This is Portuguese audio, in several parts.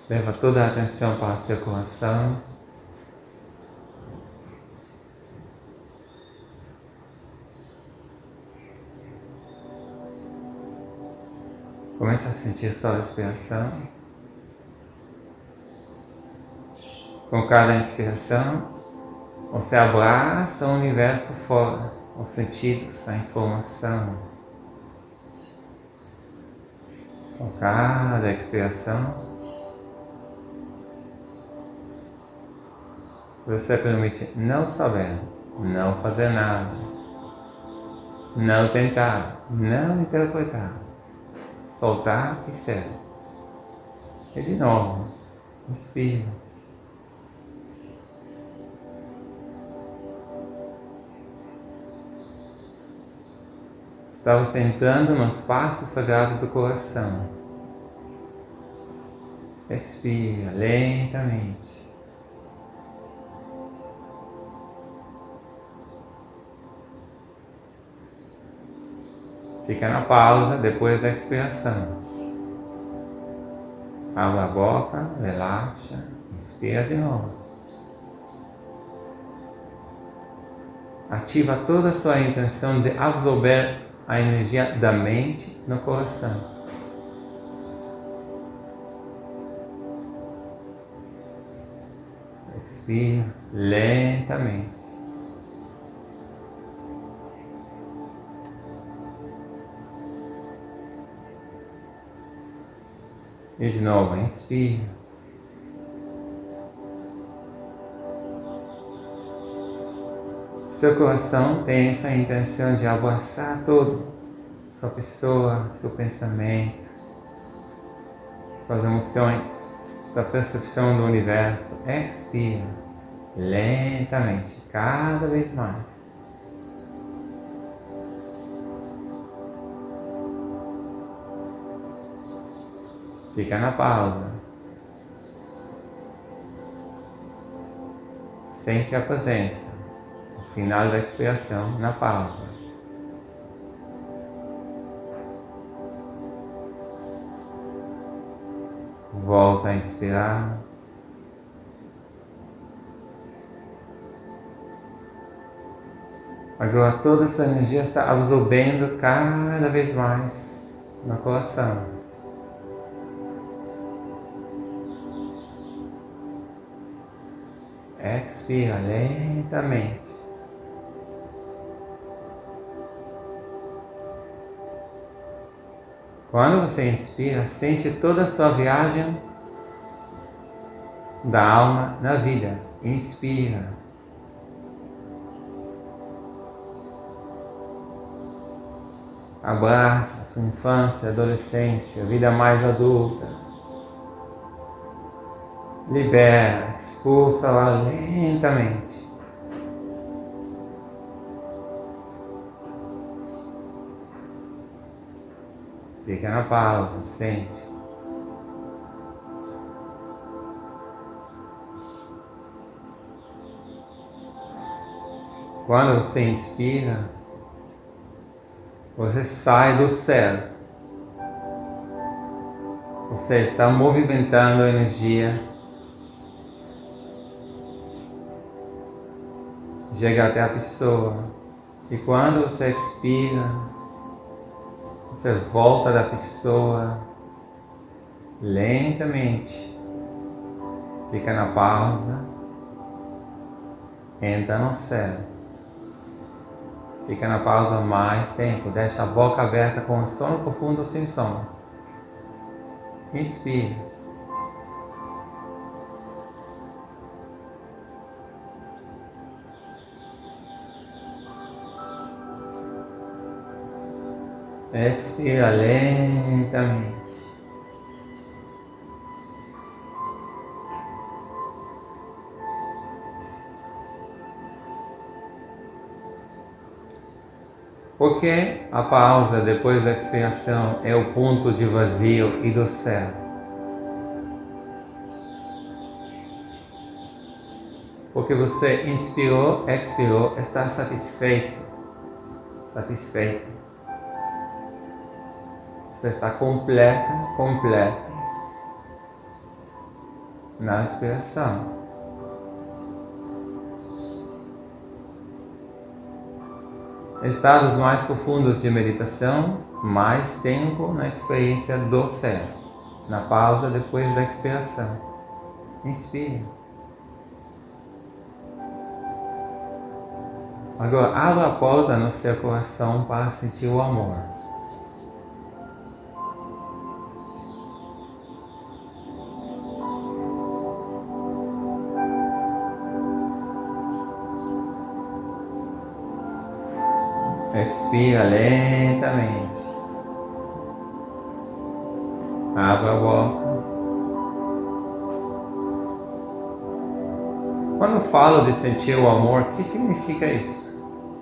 Leva toda a atenção para a circulação. Começa a sentir sua respiração. Com cada inspiração, você abraça o universo fora, os sentidos, a informação. Com cada expiração, você permite não saber, não fazer nada, não tentar, não interpretar, soltar e ser. E de novo, inspira. Está você entrando no espaço sagrado do coração. Expira lentamente. Fica na pausa depois da expiração. Abra a boca, relaxa, inspira de novo. Ativa toda a sua intenção de absorver a energia da mente no coração. Expira lentamente. E de novo, inspira. Seu coração tem essa intenção de abraçar todo, sua pessoa, seu pensamento, suas emoções, sua percepção do universo. Expira lentamente, cada vez mais. Fica na pausa. Sente a presença. Final da expiração, na pausa. Volta a inspirar. Agora toda essa energia está absorvendo cada vez mais no coração. Expira lentamente. Quando você inspira, sente toda a sua viagem da alma na vida. Inspira. Abraça sua infância, adolescência, vida mais adulta. Libera, expulsa-la lentamente. Fica na pausa, sente. Quando você inspira, você sai do ser. Você está movimentando a energia. Chega até a pessoa. E quando você expira, você volta da pessoa lentamente. Fica na pausa. Entra no céu. Fica na pausa mais tempo. Deixa a boca aberta com um sono profundo sem sons. Inspire. Expira lentamente. Porque a pausa depois da expiração é o ponto de vazio e do céu. Porque você inspirou, expirou, está satisfeito. Satisfeito. Você está completa, completo. na inspiração. Estados mais profundos de meditação, mais tempo na experiência do ser, na pausa depois da expiração. Inspire. Agora abra a porta no seu coração para sentir o amor. Expira lentamente. Abra a boca. Quando falo de sentir o amor, o que significa isso?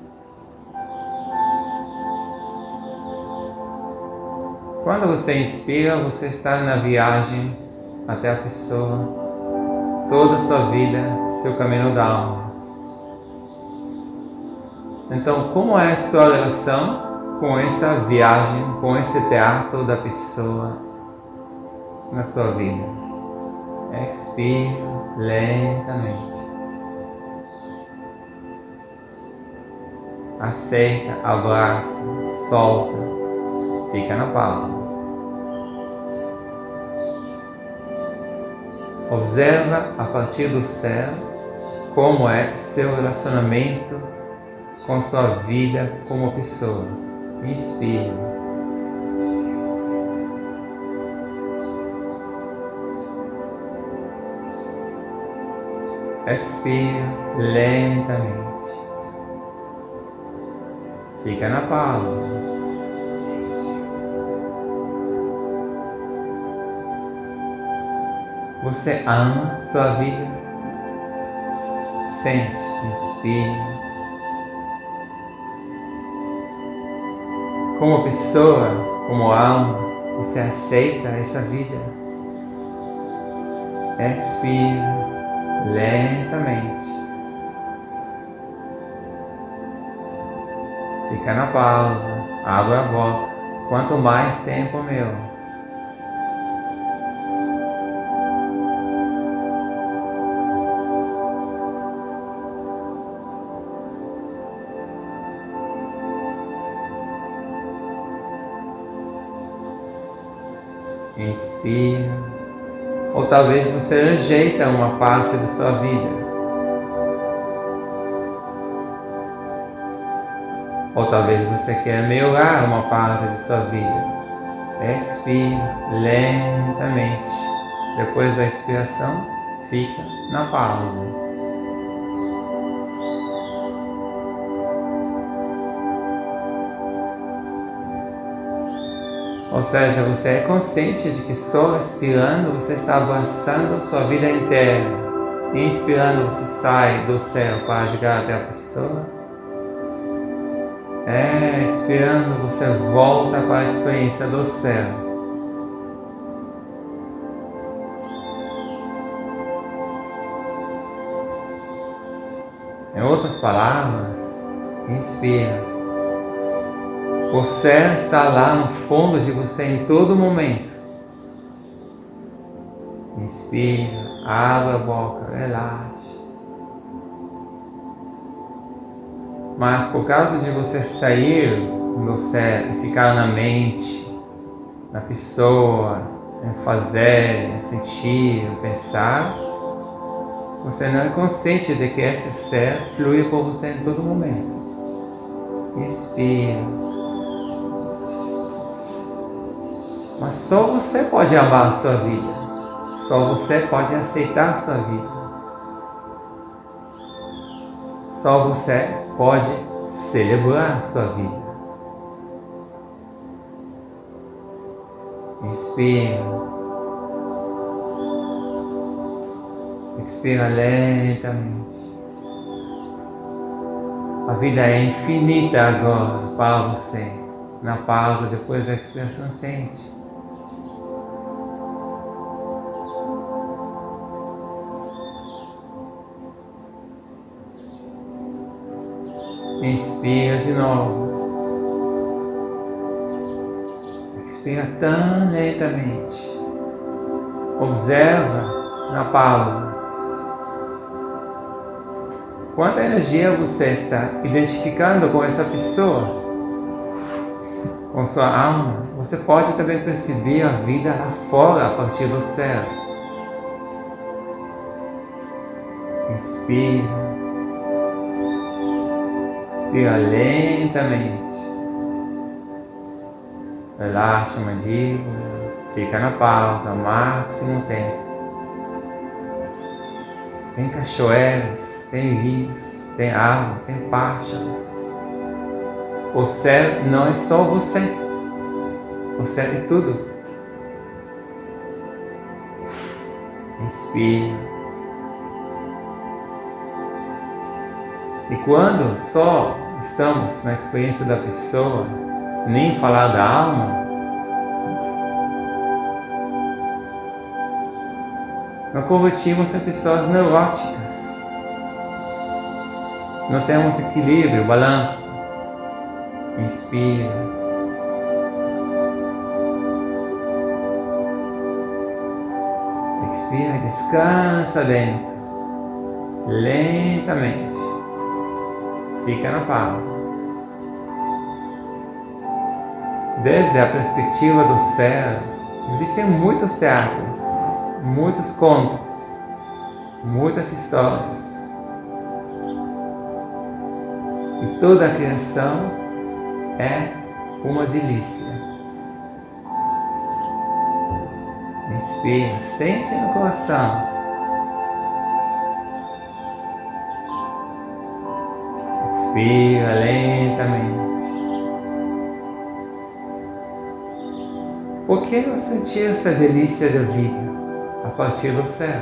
Quando você inspira, você está na viagem até a pessoa, toda a sua vida, seu caminho da alma. Então, como é a sua relação com essa viagem, com esse teatro da pessoa na sua vida? Expire lentamente. Aceita, abraça, solta, fica na pausa. Observa a partir do ser como é seu relacionamento com sua vida como pessoa. Inspire. Expire lentamente. Fica na pausa. Você ama sua vida? Sente, inspire. Como pessoa, como alma, você aceita essa vida? Expire lentamente. Fica na pausa, abra a boca. Quanto mais tempo, meu. Inspira. Ou talvez você rejeita uma parte da sua vida. Ou talvez você quer melhorar uma parte de sua vida. Expire lentamente. Depois da expiração, fica na pausa. Ou seja, você é consciente de que só respirando você está abraçando sua vida inteira. Inspirando você sai do céu para chegar até a pessoa. Expirando você volta para a experiência do céu. Em outras palavras, inspira. O ser está lá no fundo de você em todo momento. Inspira, abra a boca, relaxa. Mas por causa de você sair do ser e ficar na mente, na pessoa, em fazer, em sentir, em pensar, você não é consciente de que esse ser flui por você em todo momento. Inspira. Mas só você pode amar a sua vida. Só você pode aceitar a sua vida. Só você pode celebrar a sua vida. Inspira. Expira lentamente. A vida é infinita agora para você. Na pausa, depois da expiração, sente. Inspira de novo. Expira tão lentamente. Observa na pausa. Quanta energia você está identificando com essa pessoa, com sua alma? Você pode também perceber a vida lá fora a partir do céu. Inspira. Inspira lentamente. Relaxa a mandíbula. Fica na pausa, o máximo tempo. Tem cachoeiras, tem rios, tem árvores, tem pássaros. O céu não é só você. O céu é tudo. Inspira. E quando só estamos na experiência da pessoa, nem falar da alma, não convertimos em pessoas neuróticas. Não temos equilíbrio, balanço. Inspira. Expira e descansa dentro. Lentamente. Fica na pausa. Desde a perspectiva do céu, existem muitos teatros, muitos contos, muitas histórias. E toda a criação é uma delícia. Inspira, sente no coração. Expira lentamente. Por que não sentir essa delícia da vida a partir do céu?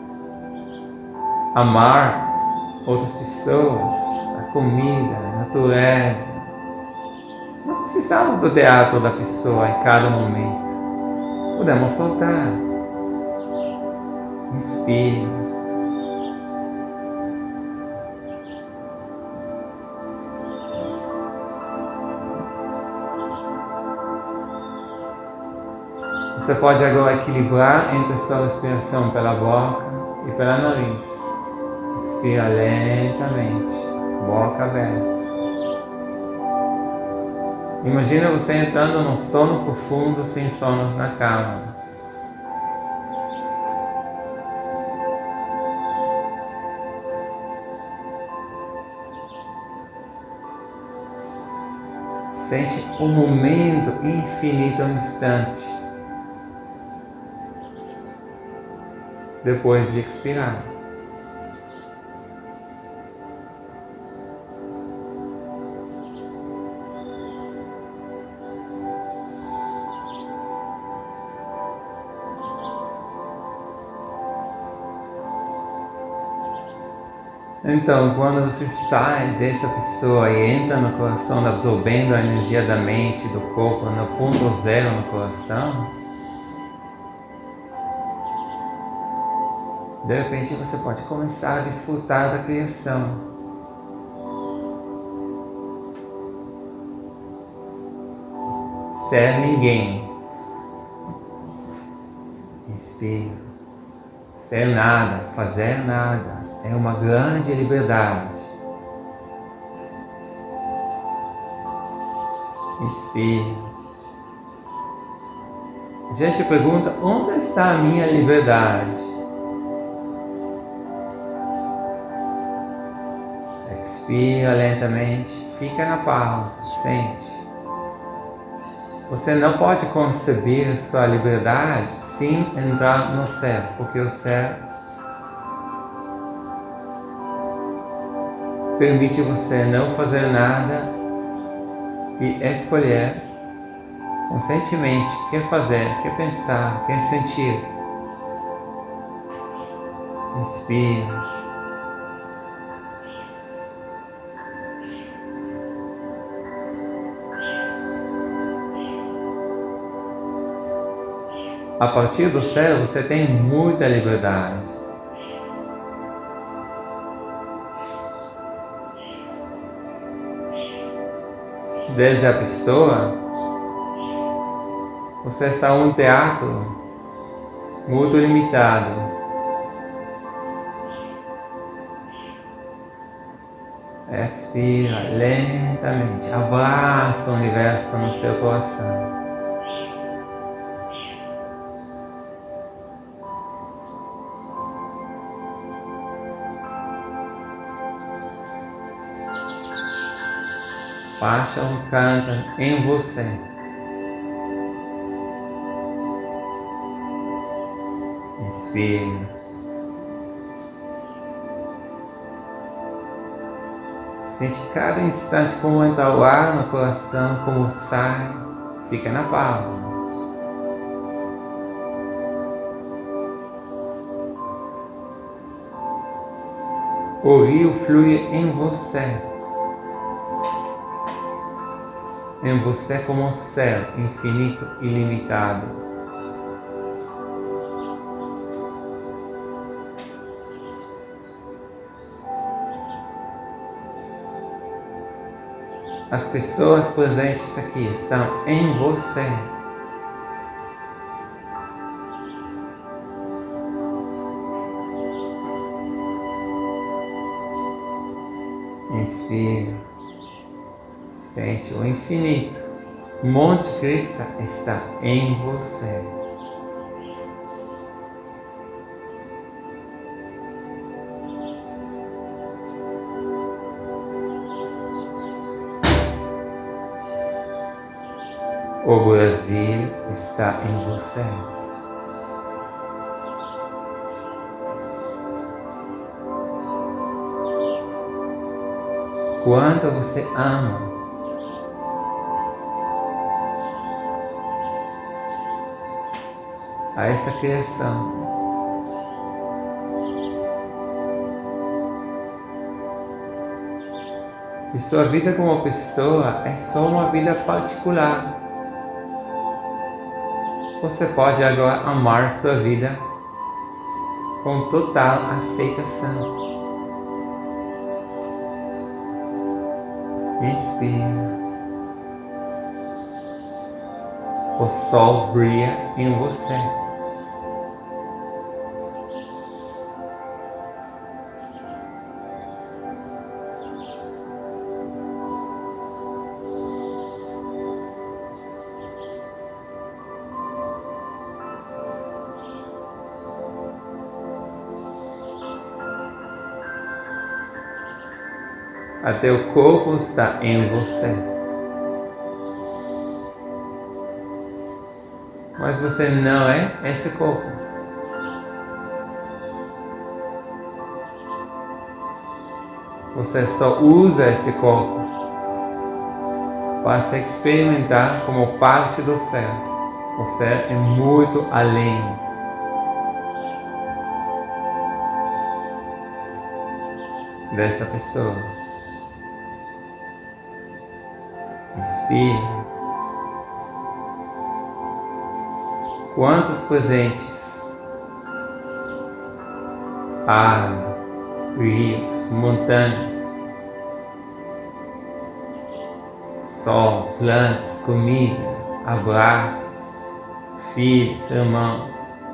Amar outras pessoas, a comida, a natureza. Não precisamos do teatro da pessoa em cada momento. Podemos soltar. Inspira. Você pode agora equilibrar entre a sua respiração pela boca e pela nariz. Expira lentamente, boca aberta. Imagina você entrando num sono profundo sem sonos na cama. Sente um momento infinito, um instante. Depois de expirar. Então, quando você sai dessa pessoa e entra no coração, absorvendo a energia da mente, do corpo, no ponto zero no coração, de repente você pode começar a desfrutar da criação. Ser ninguém. Inspira. Ser nada, fazer nada. É uma grande liberdade. Inspira. A gente pergunta, onde está a minha liberdade? Expira lentamente, fica na pausa, sente. Você não pode conceber sua liberdade sem entrar no céu, porque o céu permite você não fazer nada e escolher conscientemente o que fazer, o que pensar, o que sentir. Inspira. A partir do céu você tem muita liberdade. Desde a pessoa, você está em um teatro muito limitado. Inspira lentamente. Abraça o universo no seu coração. Paixão canta em você. Inspira. Sente cada instante como entra o ar no coração, como sai. Fica na pausa. O rio flui em você. Em você como um céu infinito e ilimitado. As pessoas presentes aqui estão em você. Inspira. Sente o infinito. Monte Cristo está em você. O Brasil está em você. Quanto você ama a essa criação. E sua vida como pessoa é só uma vida particular. Você pode agora amar sua vida com total aceitação. Inspira. O sol brilha em você. Até o corpo está em você. Mas você não é esse corpo. Você só usa esse corpo para se experimentar como parte do ser. O ser é muito além. Dessa pessoa. Inspire. Quantos presentes? Água, rios, montanhas, sol, plantas, comida, abraços, filhos, irmãos,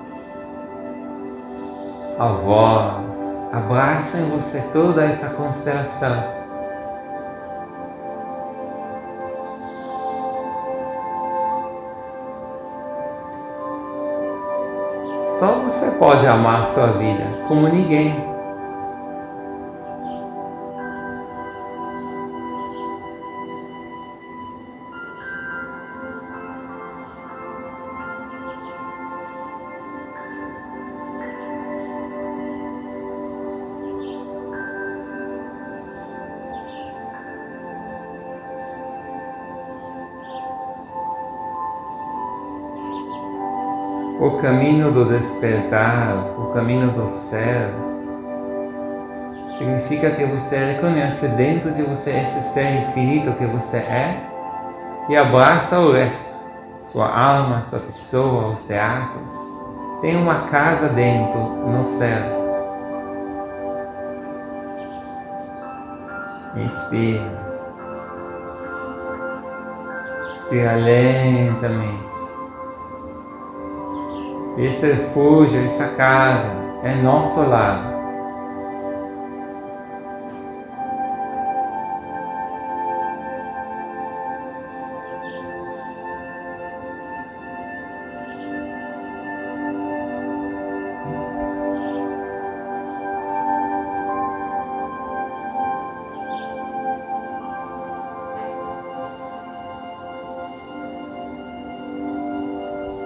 avós. Abraça em você toda essa constelação. Só você pode amar sua vida como ninguém. O caminho do despertar, o caminho do ser, significa que você reconhece dentro de você esse ser infinito que você é e abraça o resto, sua alma, sua pessoa, os teatros. Tem uma casa dentro, no ser. Inspira. Inspira lentamente. Esse refúgio, essa casa é nosso lar.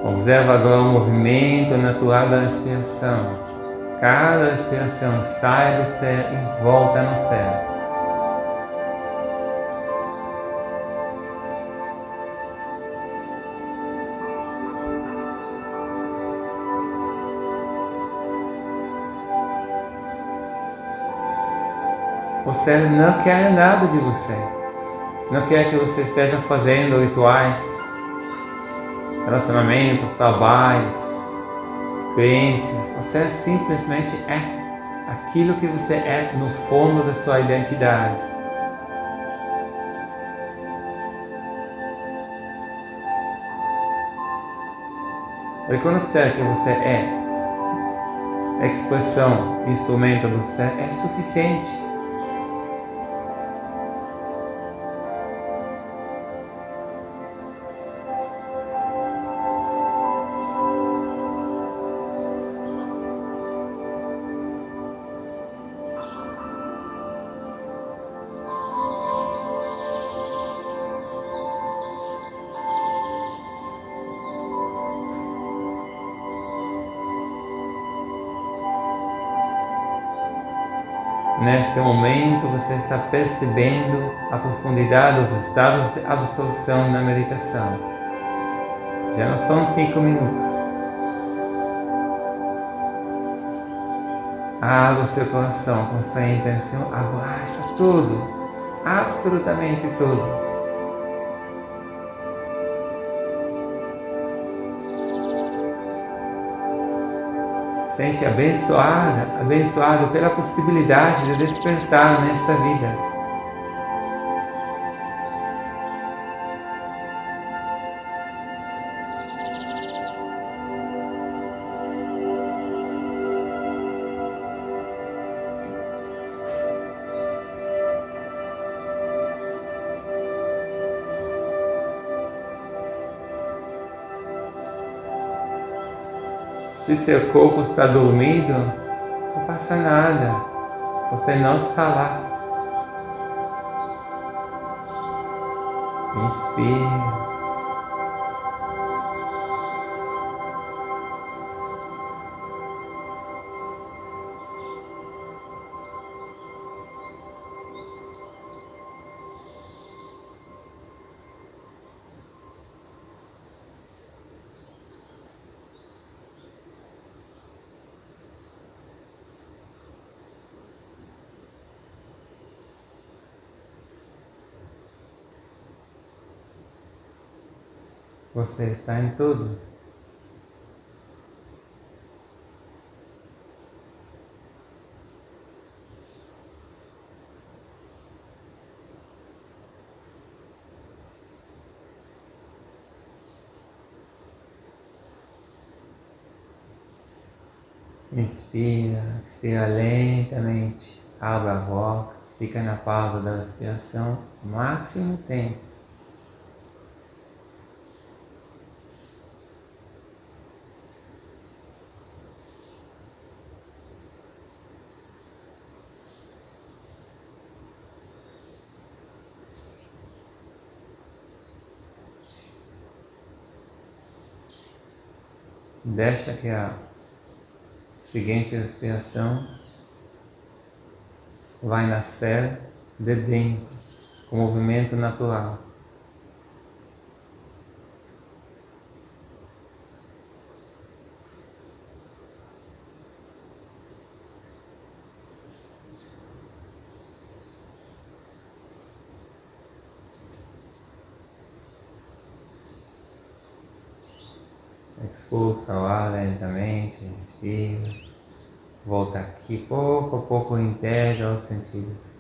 Observa agora o movimento natural da respiração. Cada respiração sai do ser e volta no ser. O ser não quer nada de você. Não quer que você esteja fazendo rituais, relacionamentos, trabalhos, crenças. Você simplesmente é aquilo que você é no fundo da sua identidade. Reconhecer que você é expressão, instrumento do ser é suficiente. Neste momento você está percebendo a profundidade dos estados de absorção na meditação. Já não são 5 minutos. Abra seu coração com sua intenção, abraça tudo, absolutamente tudo. Sente abençoado pela possibilidade de despertar nesta vida. Se seu corpo está dormindo, não passa nada, você não está lá. Inspire. Você está em tudo. Expira lentamente, abre a boca, fica na pausa da respiração o máximo tempo. Deixa que a seguinte respiração vai nascer de dentro, com movimento natural. Expulsa o ar lentamente, inspira, volta aqui, pouco a pouco integra o sentido.